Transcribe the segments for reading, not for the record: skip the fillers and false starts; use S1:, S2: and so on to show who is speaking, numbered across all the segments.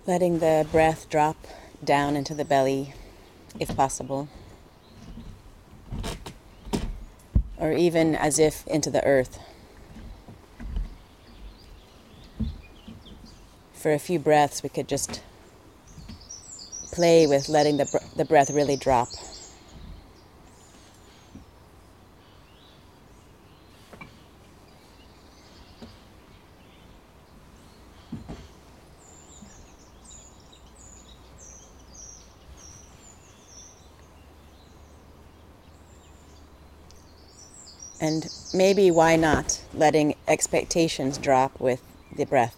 S1: Letting the breath drop down into the belly, if possible, or even as if into the earth. For a few breaths, we could just play with letting the breath really drop. And maybe why not letting expectations drop with the breath?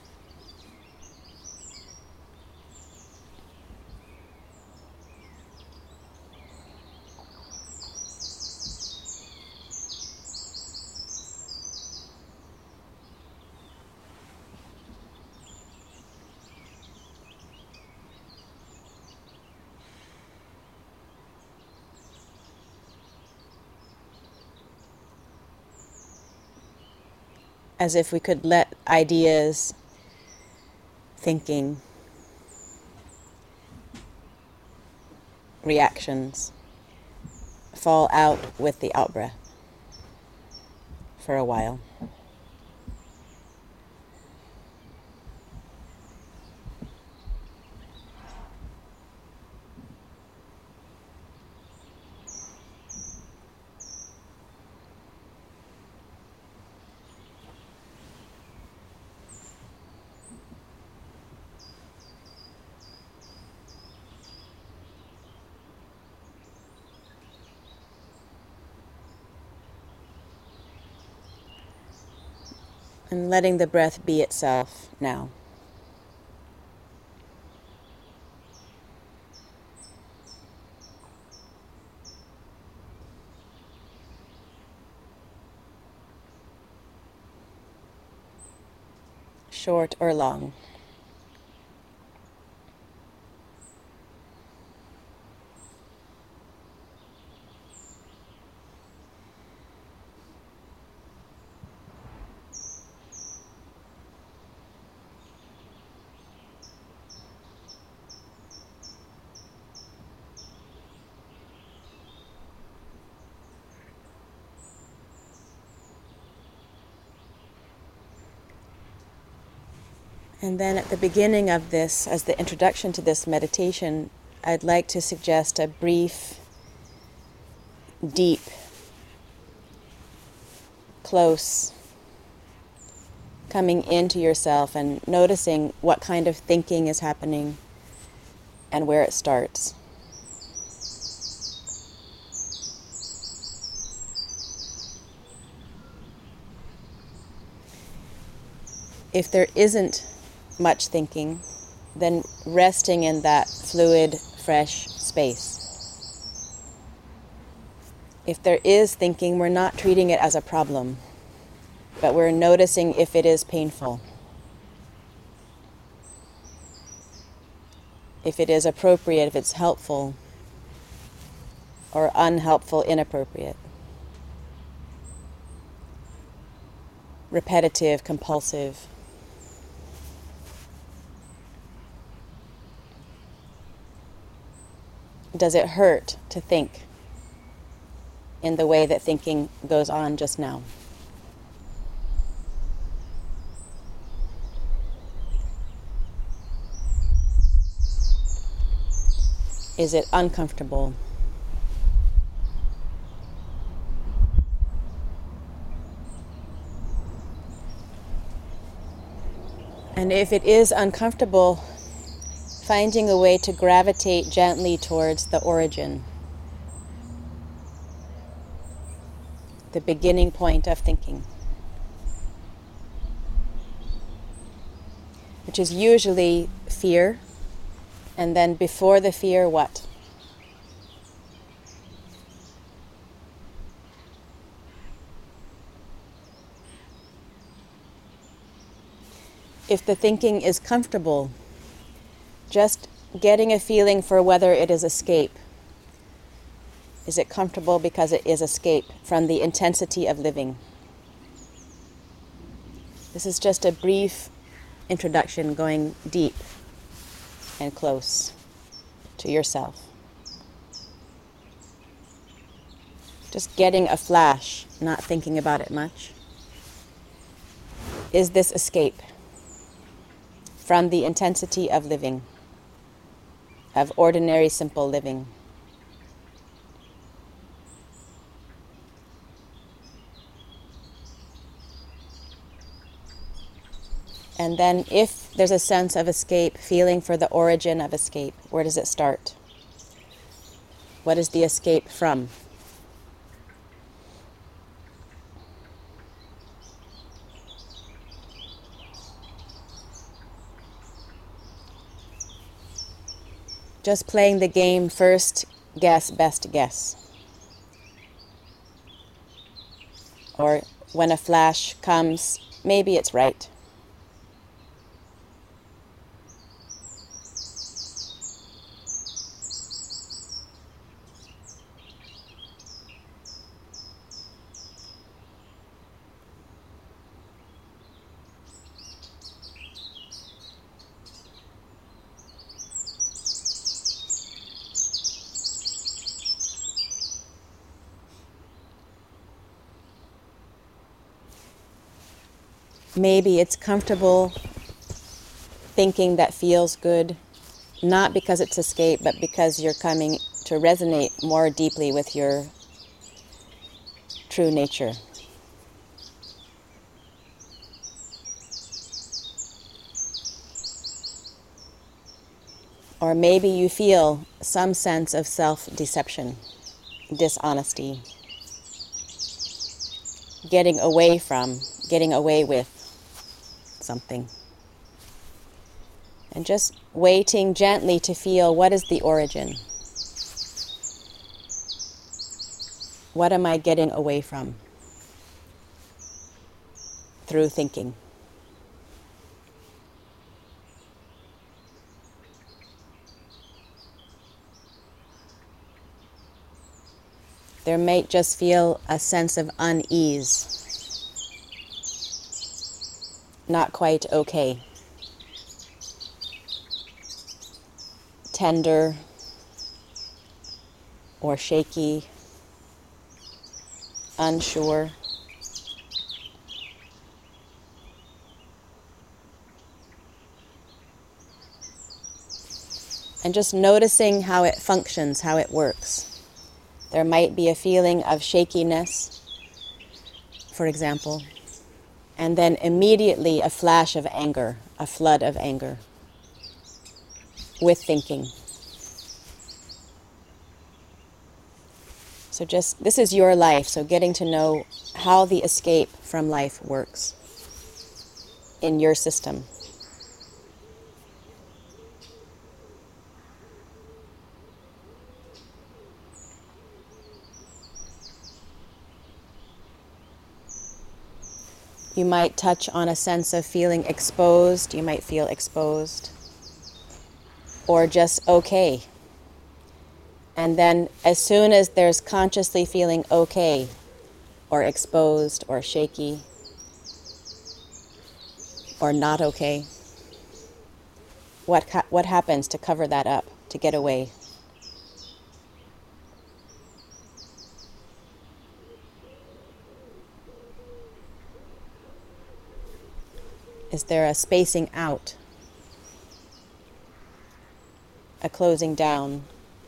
S1: As if we could let ideas, thinking, reactions fall out with the out-breath for a while. And letting the breath be itself now. Short or long. And then at the beginning of this, as the introduction to this meditation, I'd like to suggest a brief, deep, close coming into yourself and noticing what kind of thinking is happening and where it starts. If there isn't much thinking, then resting in that fluid, fresh space. If there is thinking, we're not treating it as a problem, but we're noticing if it is painful, if it is appropriate, if it's helpful, or unhelpful, inappropriate, repetitive, compulsive. Does it hurt to think in the way that thinking goes on just now? Is it uncomfortable? And if it is uncomfortable, finding a way to gravitate gently towards the origin, the beginning point of thinking, which is usually fear, and then before the fear, what? If the thinking is comfortable, just getting a feeling for whether it is escape. Is it comfortable because it is escape from the intensity of living? This is just a brief introduction going deep and close to yourself. Just getting a flash, not thinking about it much. Is this escape from the intensity of living, of ordinary, simple living? And then if there's a sense of escape, feeling for the origin of escape, where does it start? What is the escape from? Just playing the game, first guess, best guess. Or when a flash comes, maybe it's right. Maybe it's comfortable thinking that feels good, not because it's escape, but because you're coming to resonate more deeply with your true nature. Or maybe you feel some sense of self-deception, dishonesty, getting away from, getting away with something. And just waiting gently to feel, what is the origin? What am I getting away from through thinking? There might just feel a sense of unease, not quite okay, tender or shaky, unsure. And just noticing how it functions, how it works. There might be a feeling of shakiness, for example, and then immediately a flash of anger, a flood of anger with thinking. So just, this is your life, so getting to know how the escape from life works in your system. You might touch on a sense of feeling exposed. You might feel exposed. Or just okay. And then as soon as there's consciously feeling okay, or exposed, or shaky, or not okay, what happens to cover that up, to get away? Is there a spacing out? A closing down?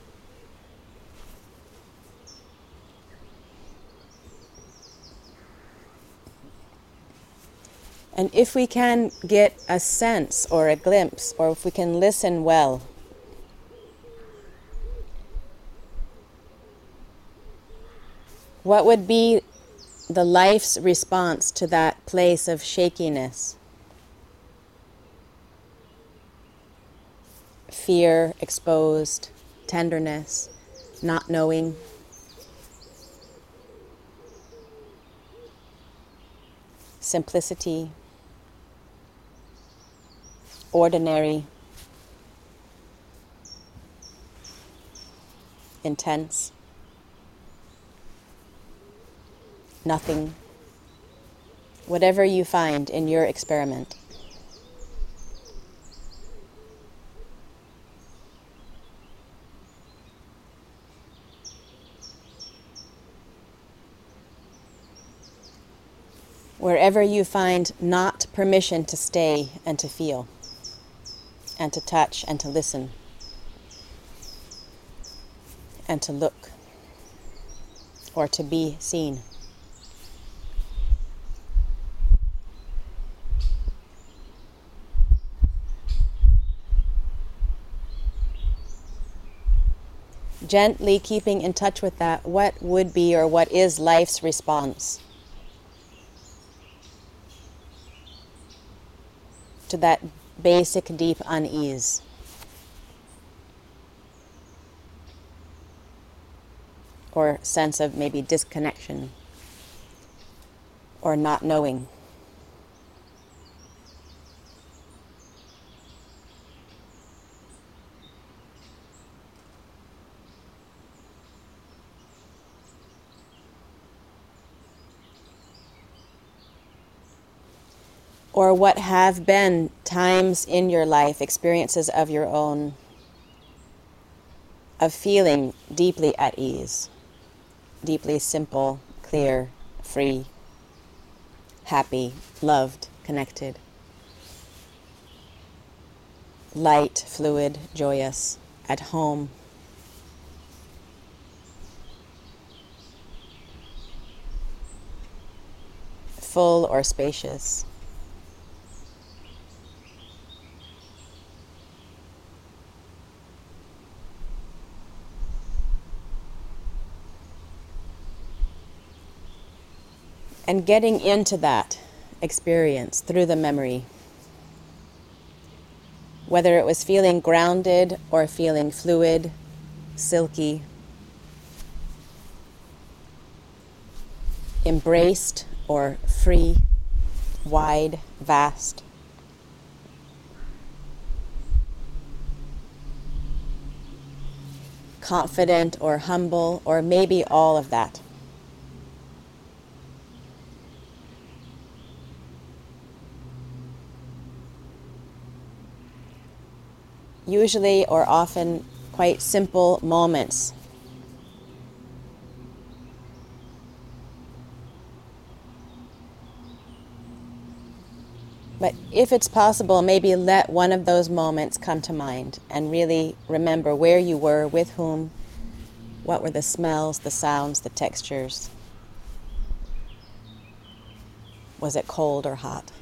S1: And if we can get a sense or a glimpse, or if we can listen well, what would be the life's response to that place of shakiness? Fear, exposed, tenderness, not knowing. Simplicity, ordinary, intense, nothing. Whatever you find in your experiment. Wherever you find not permission to stay and to feel, and to touch and to listen, and to look, or to be seen. Gently keeping in touch with that, what would be or what is life's response to that basic deep unease? Or sense of maybe disconnection or not knowing. Or what have been times in your life, experiences of your own, of feeling deeply at ease, deeply simple, clear, free, happy, loved, connected, light, fluid, joyous, at home. Full or spacious. And getting into that experience through the memory, whether it was feeling grounded or feeling fluid, silky, embraced or free, wide, vast. Confident or humble, or maybe all of that. Usually or often quite simple moments. But if it's possible, maybe let one of those moments come to mind and really remember where you were, with whom, what were the smells, the sounds, the textures. Was it cold or hot?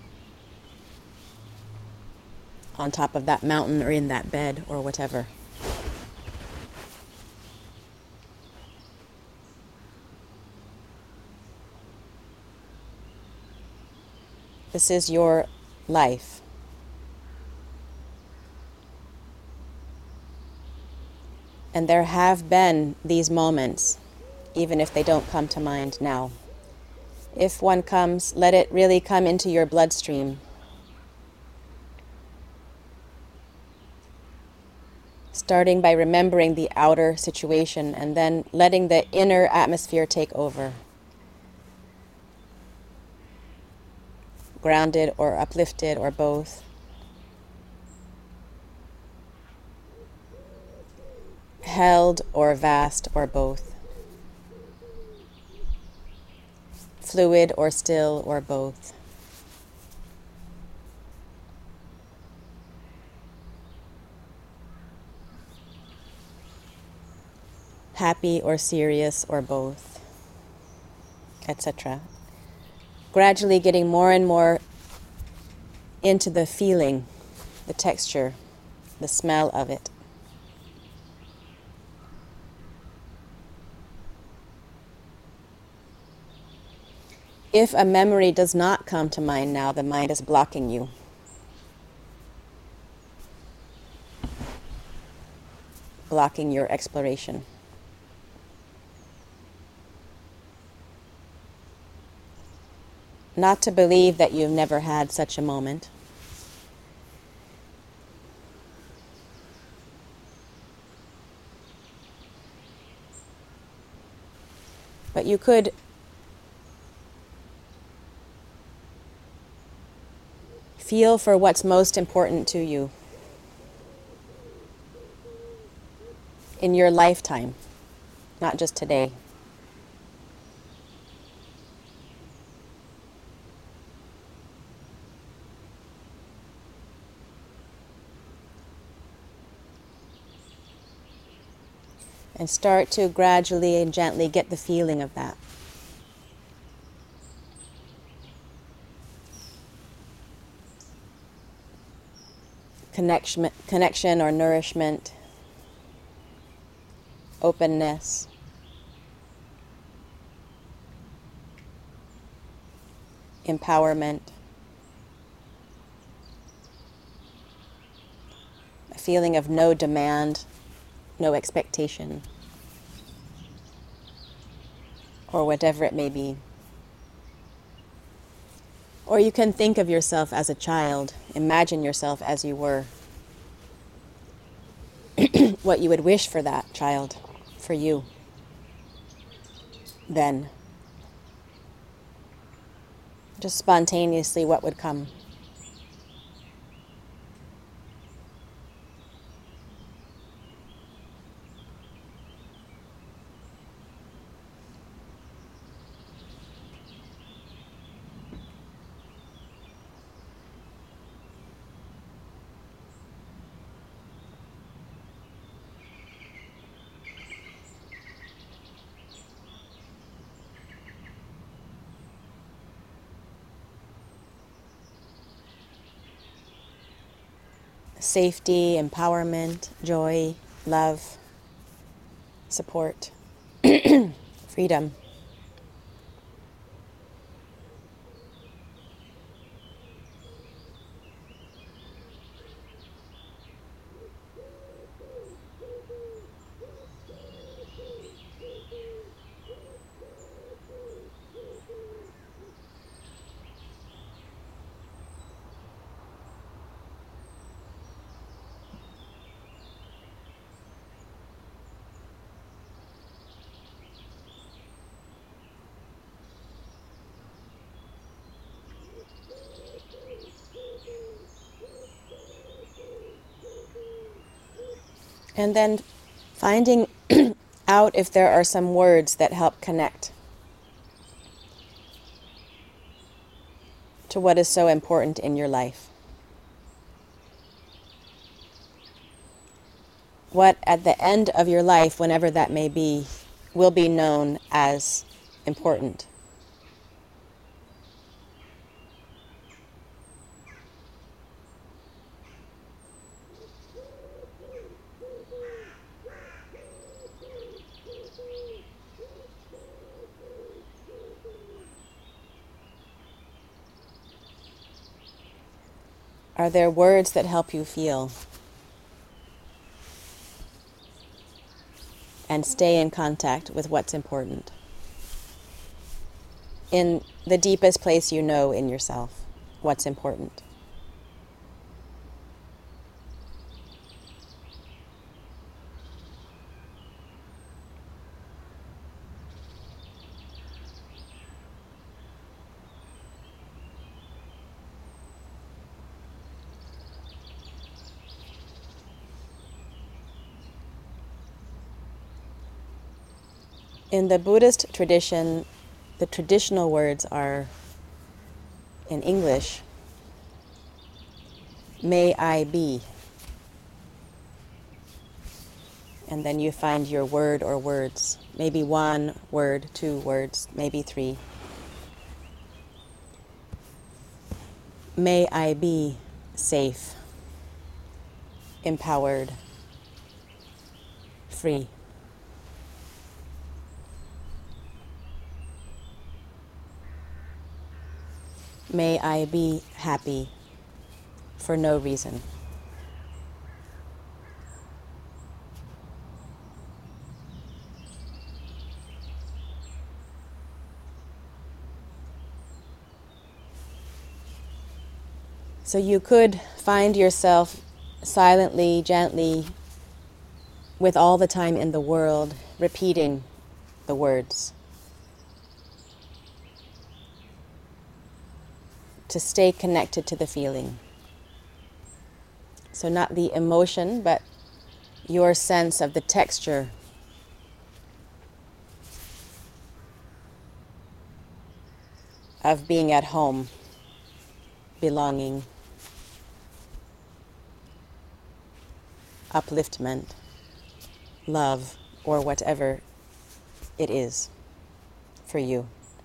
S1: On top of that mountain or in that bed or whatever. This is your life. And there have been these moments, even if they don't come to mind now. If one comes, let it really come into your bloodstream. Starting by remembering the outer situation and then letting the inner atmosphere take over. Grounded or uplifted or both. Held or vast or both. Fluid or still or both. Happy or serious or both, etc. Gradually getting more and more into the feeling, the texture, the smell of it. If a memory does not come to mind now, the mind is blocking you. Blocking your exploration. Not to believe that you've never had such a moment. But you could feel for what's most important to you in your lifetime, not just today. And start to gradually and gently get the feeling of that. Connection or nourishment, openness, empowerment, a feeling of no demand, no expectation, or whatever it may be. Or you can think of yourself as a child, imagine yourself as you were, what you would wish for that child, for you, then. Just spontaneously, what would come? Safety, empowerment, joy, love, support, freedom. And then finding out if there are some words that help connect to what is so important in your life. What at the end of your life, whenever that may be, will be known as important. Are there words that help you feel and stay in contact with what's important in the deepest place you know in yourself, what's important? In the Buddhist tradition, the traditional words are, in English, may I be. And then you find your word or words, maybe one word, 2 words, maybe 3. May I be safe, empowered, free. May I be happy for no reason. So you could find yourself silently, gently, with all the time in the world, repeating the words. To stay connected to the feeling. So not the emotion, but your sense of the texture of being at home, belonging, upliftment, love, or whatever it is for you.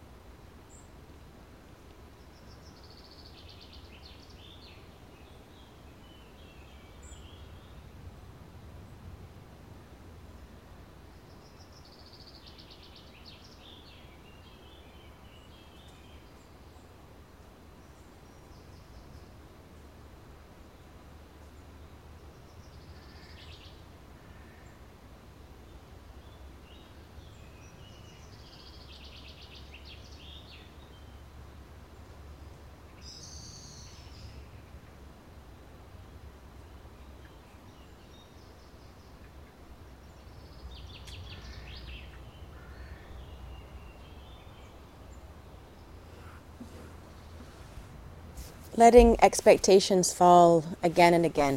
S1: Letting expectations fall again and again,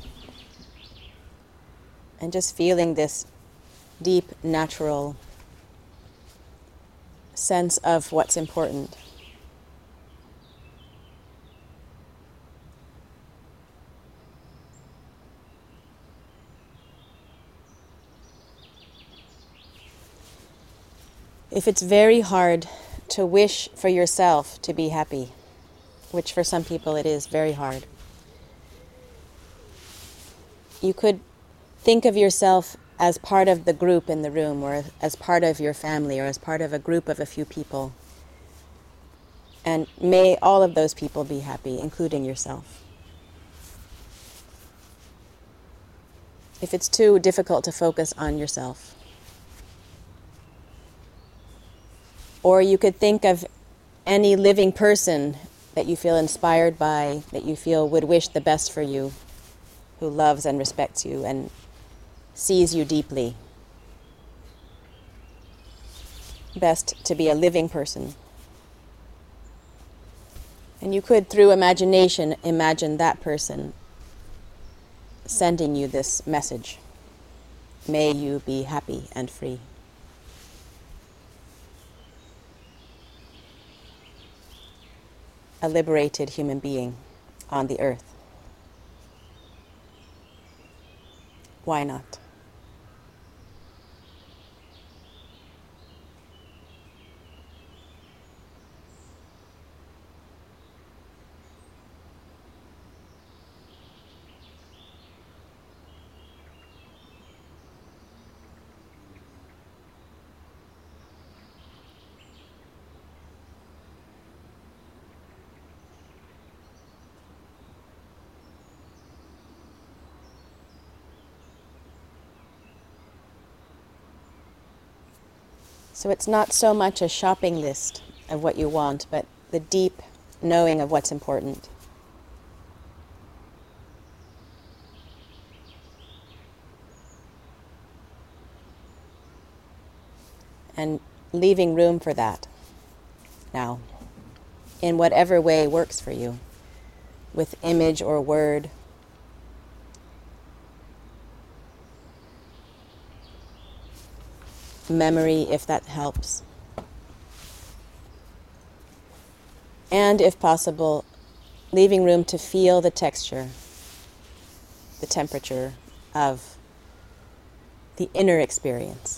S1: and just feeling this deep, natural sense of what's important. If it's very hard to wish for yourself to be happy, which for some people it is very hard, you could think of yourself as part of the group in the room, or as part of your family, or as part of a group of a few people. And may all of those people be happy, including yourself. If it's too difficult to focus on yourself. Or you could think of any living person that you feel inspired by, that you feel would wish the best for you, who loves and respects you and sees you deeply. Best to be a living person. And you could, through imagination, imagine that person sending you this message. May you be happy and free. A liberated human being on the earth. Why not? So it's not so much a shopping list of what you want, but the deep knowing of what's important. And leaving room for that now, in whatever way works for you, with image or word. Memory, if that helps. And if possible, leaving room to feel the texture, the temperature of the inner experience.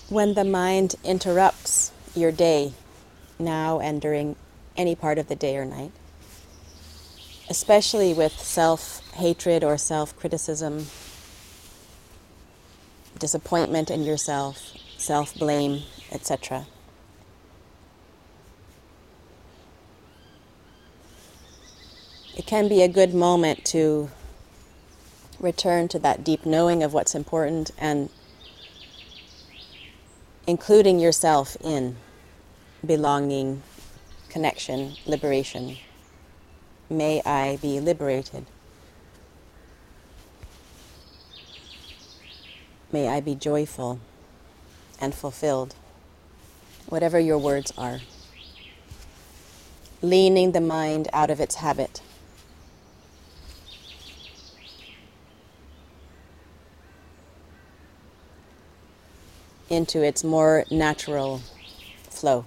S1: When the mind interrupts your day, now and during any part of the day or night, especially with self-hatred or self-criticism, disappointment in yourself, self-blame, etc. It can be a good moment to return to that deep knowing of what's important and including yourself in belonging, connection, liberation. May I be liberated. May I be joyful and fulfilled. Whatever your words are. Leaning the mind out of its habit. Into its more natural flow.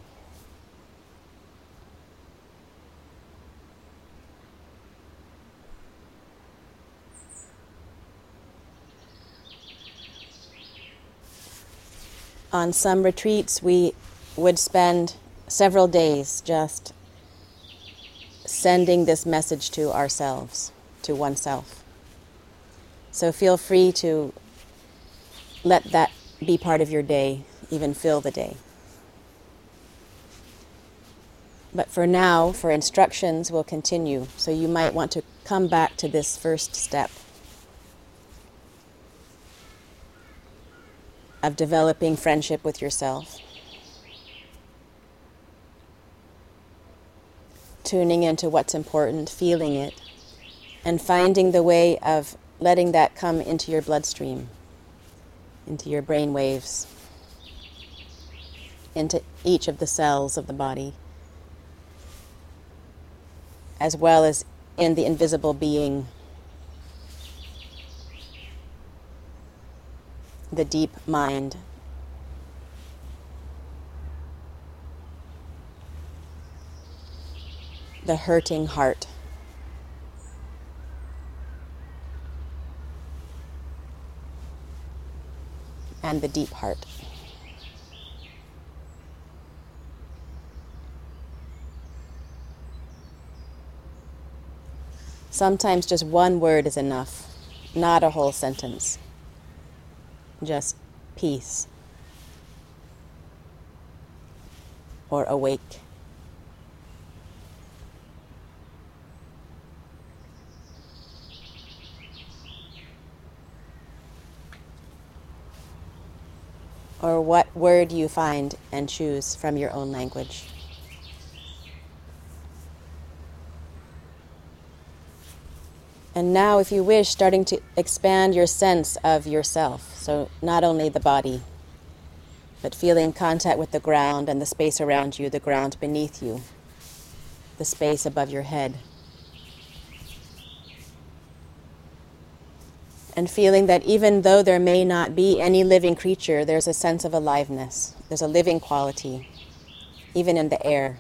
S1: On some retreats, we would spend several days just sending this message to ourselves, to oneself. So feel free to let that be part of your day, even fill the day. But for now, for instructions, we'll continue. So you might want to come back to this first step of developing friendship with yourself. Tuning into what's important, feeling it, and finding the way of letting that come into your bloodstream, into your brain waves, into each of the cells of the body, as well as in the invisible being, the deep mind. The hurting heart. And the deep heart. Sometimes just one word is enough, not a whole sentence. Just peace. Or awake. Or what word you find and choose from your own language. And now, if you wish, starting to expand your sense of yourself. So not only the body, but feeling contact with the ground and the space around you, the ground beneath you, the space above your head. And feeling that even though there may not be any living creature, there's a sense of aliveness. There's a living quality, even in the air.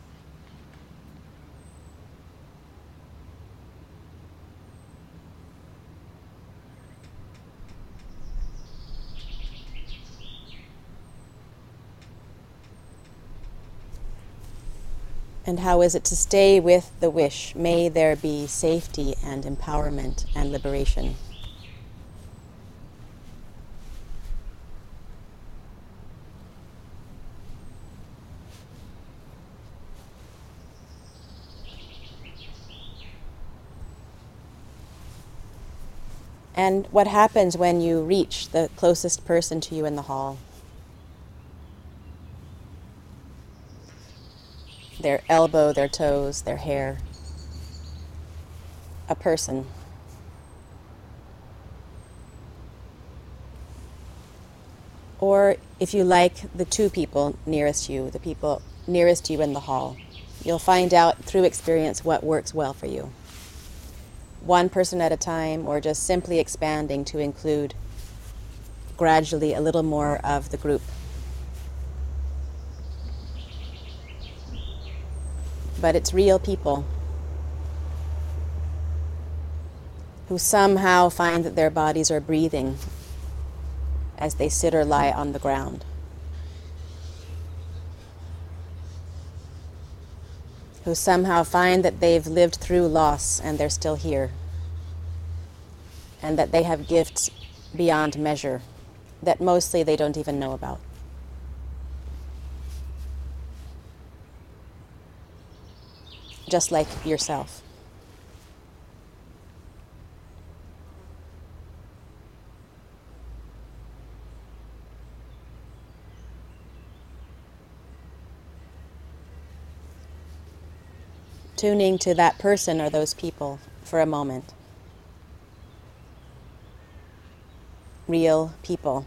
S1: And how is it to stay with the wish? May there be safety and empowerment and liberation. And what happens when you reach the closest person to you in the hall? Their elbow, their toes, their hair. A person. Or, if you like, the two people nearest you, the people nearest you in the hall. You'll find out through experience what works well for you. One person at a time, or just simply expanding to include gradually a little more of the group. But it's real people who somehow find that their bodies are breathing as they sit or lie on the ground. who somehow find that they've lived through loss and they're still here, and that they have gifts beyond measure that mostly they don't even know about. Just like yourself. Tuning to that person or those people for a moment. Real people.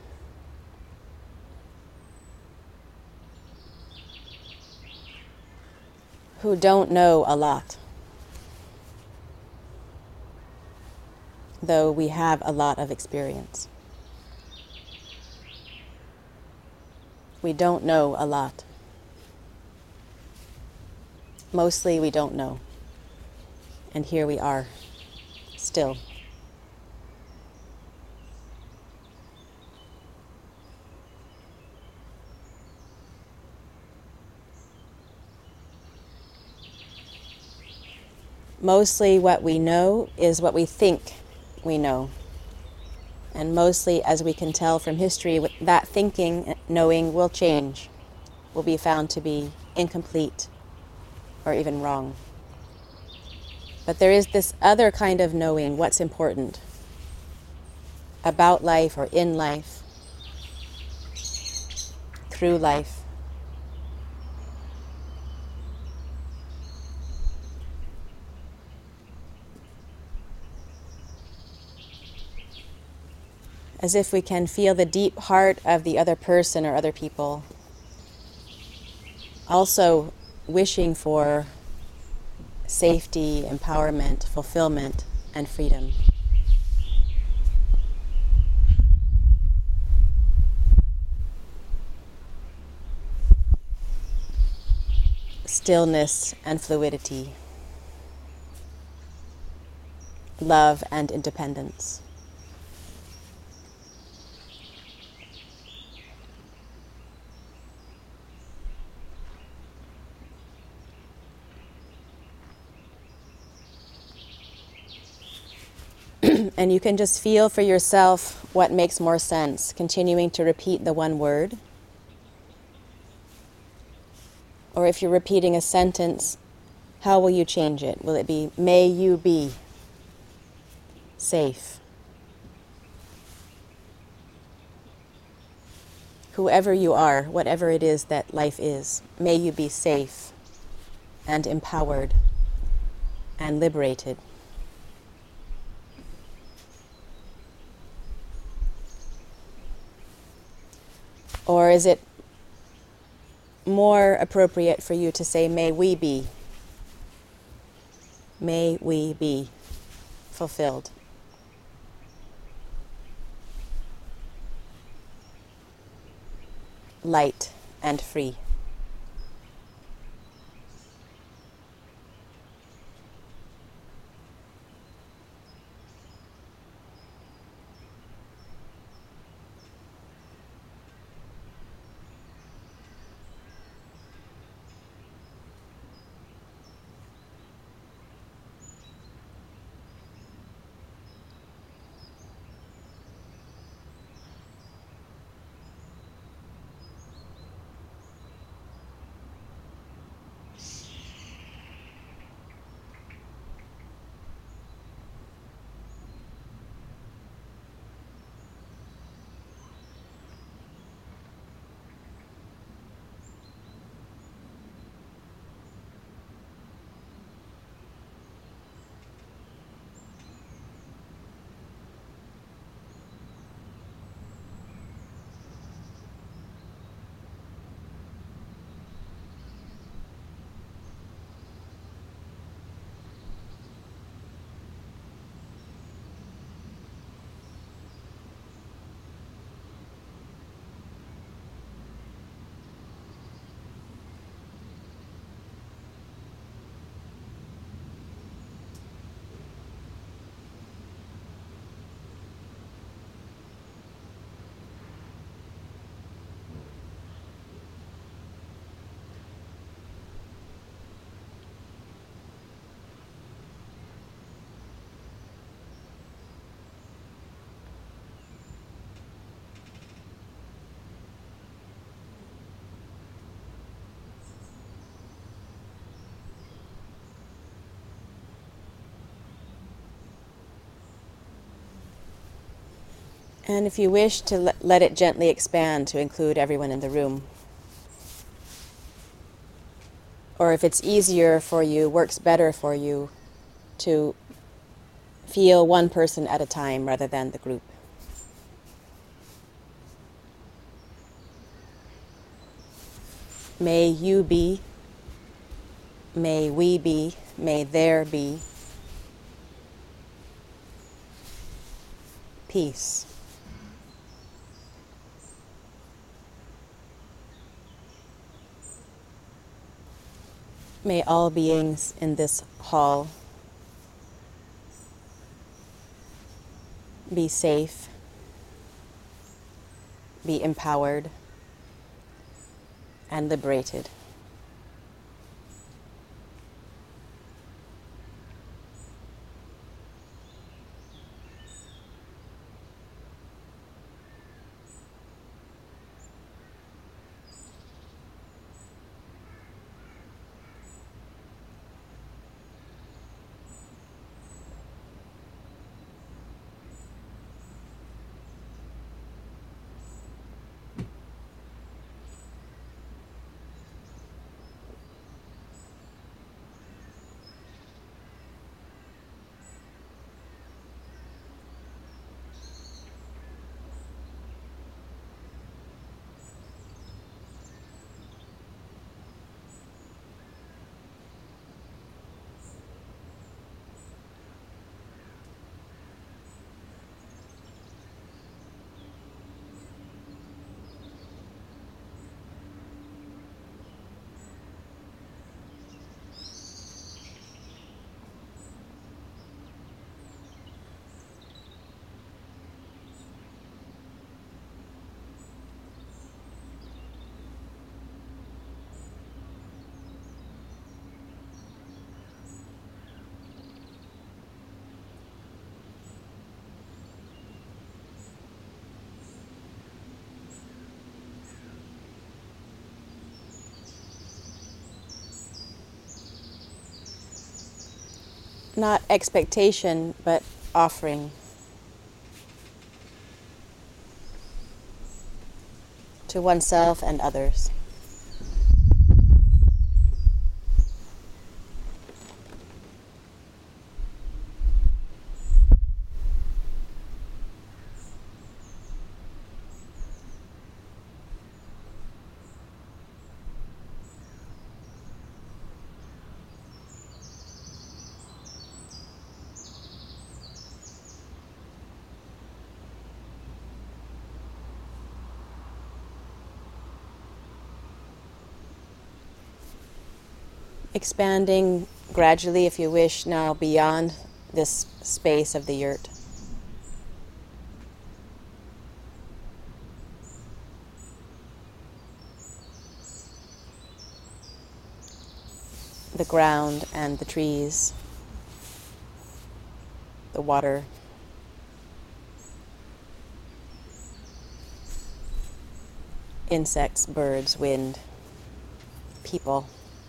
S1: Who don't know a lot, though we have a lot of experience. We don't know a lot. Mostly we don't know. And here we are, still. Mostly what we know is what we think we know. And mostly, as we can tell from history, that thinking, knowing will change, will be found to be incomplete or even wrong. But there is this other kind of knowing what's important about life or in life, through life. As if we can feel the deep heart of the other person or other people, also wishing for safety, empowerment, fulfillment, and freedom. Stillness and fluidity. Love and independence. And you can just feel for yourself what makes more sense, continuing to repeat the one word. Or if you're repeating a sentence, how will you change it? Will it be, may you be safe? Whoever you are, whatever it is that life is, may you be safe and empowered and liberated. Or is it more appropriate for you to say, may we be? May we be fulfilled. Light and free. And if you wish to let it gently expand to include everyone in the room. Or if it's easier for you, works better for you, to feel one person at a time rather than the group. May you be, may we be, may there be peace. May all beings in this hall be safe, be empowered, and liberated. Not expectation, but offering to oneself and others. Expanding gradually, if you wish, now beyond this space of the yurt. The ground and the trees, the water, insects, birds, wind, people.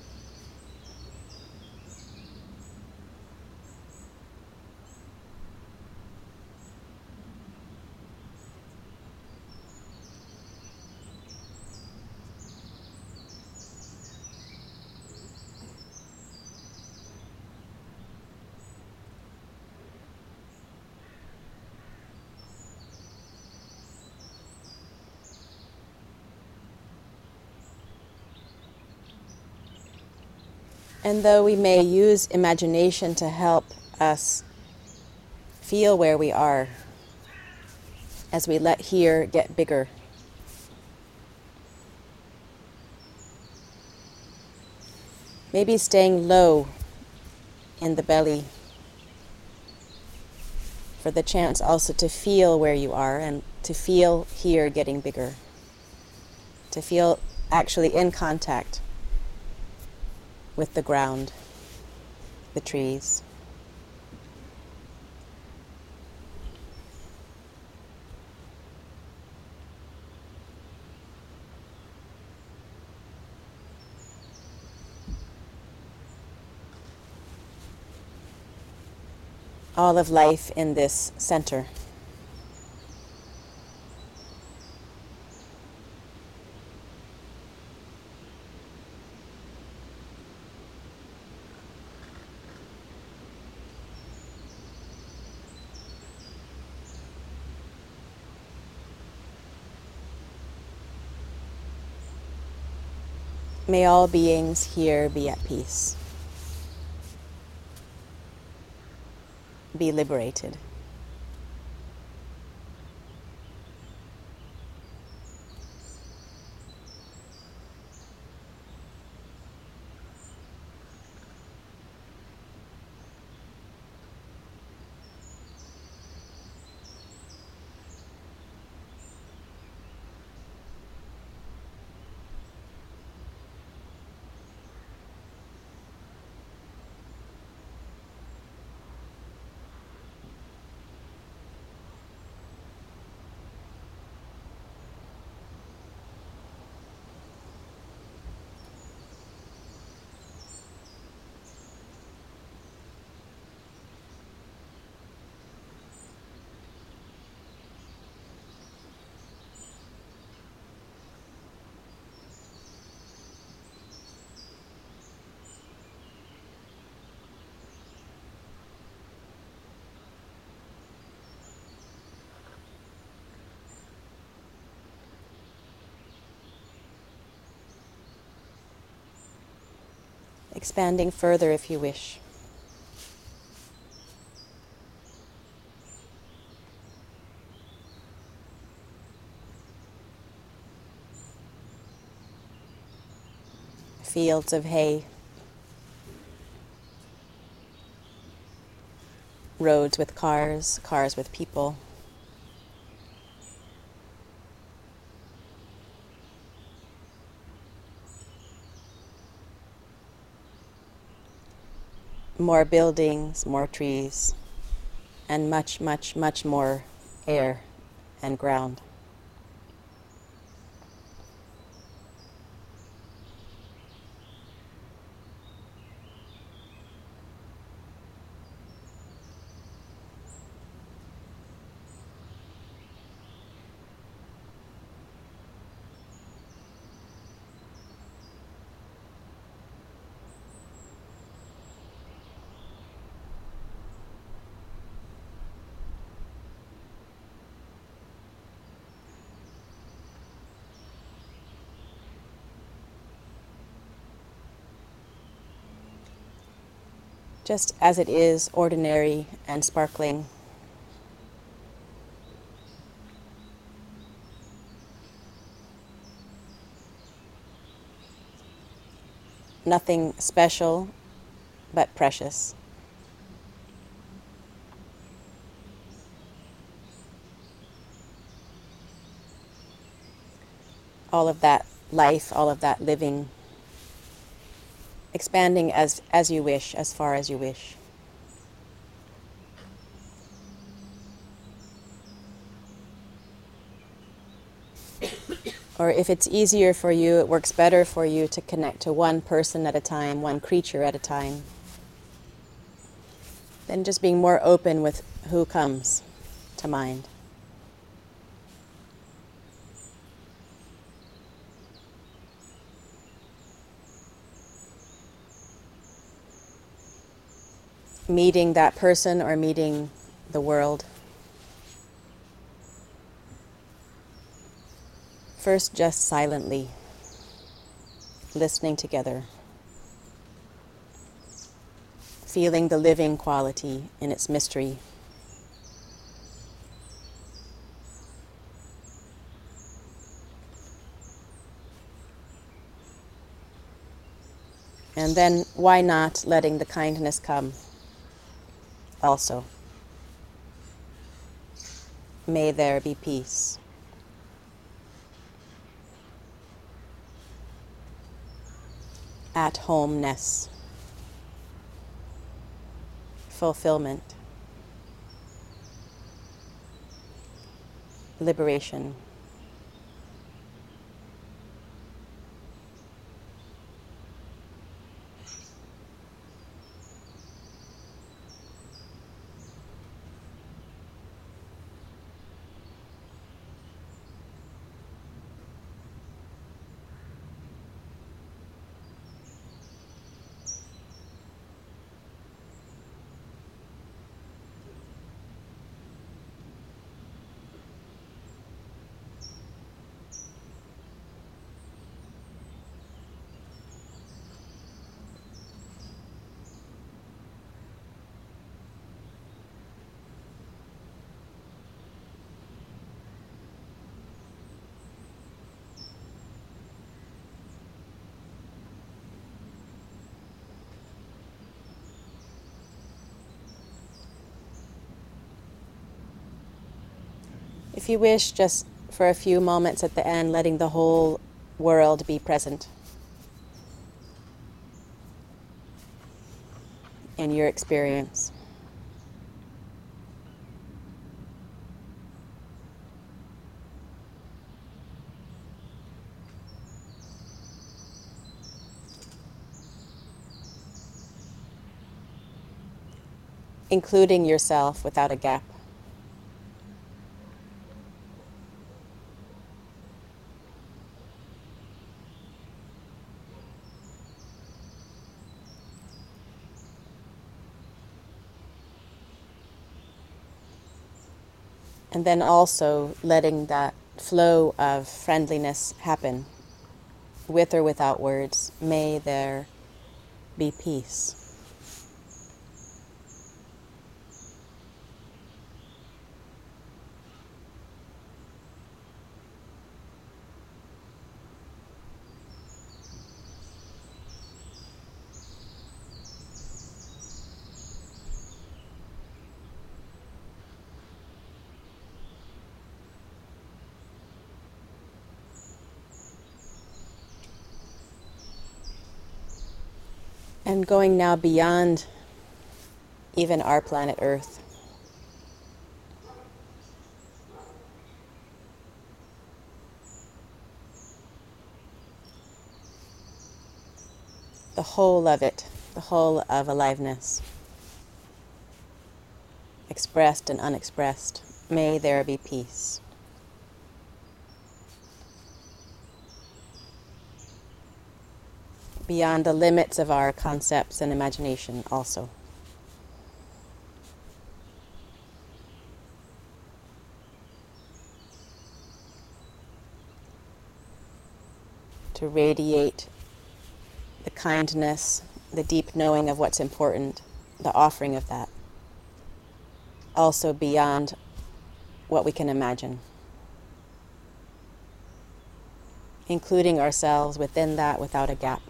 S1: And though we may use imagination to help us feel where we are, as we let here get bigger, maybe staying low in the belly for the chance also to feel where you are and to feel here getting bigger, to feel actually in contact with the ground, the trees. All of life in this center. May all beings here be at peace, be liberated. Expanding further if you wish. Fields of hay, roads with cars, cars with people. More buildings, more trees, and much, much, much more air and ground. Just as it is, ordinary and sparkling. Nothing special, but precious. All of that life, all of that living, expanding as you wish, as far as you wish. Or if it's easier for you, it works better for you to connect to one person at a time, one creature at a time. Then just being more open with who comes to mind. Meeting that person or meeting the world. First, just silently, listening together, feeling the living quality in its mystery. And then, why not letting the kindness come also? May there be peace. At-homeness. Fulfillment. Liberation. If you wish, just for a few moments at the end, letting the whole world be present in your experience. Including yourself without a gap. And then also letting that flow of friendliness happen, with or without words. May there be peace. And going now beyond even our planet Earth. The whole of it, the whole of aliveness, expressed and unexpressed. May there be peace. Beyond the limits of our concepts and imagination also. To radiate the kindness, the deep knowing of what's important, the offering of that. Also beyond what we can imagine. Including ourselves within that without a gap.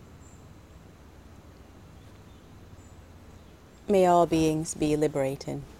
S1: May all beings be liberated.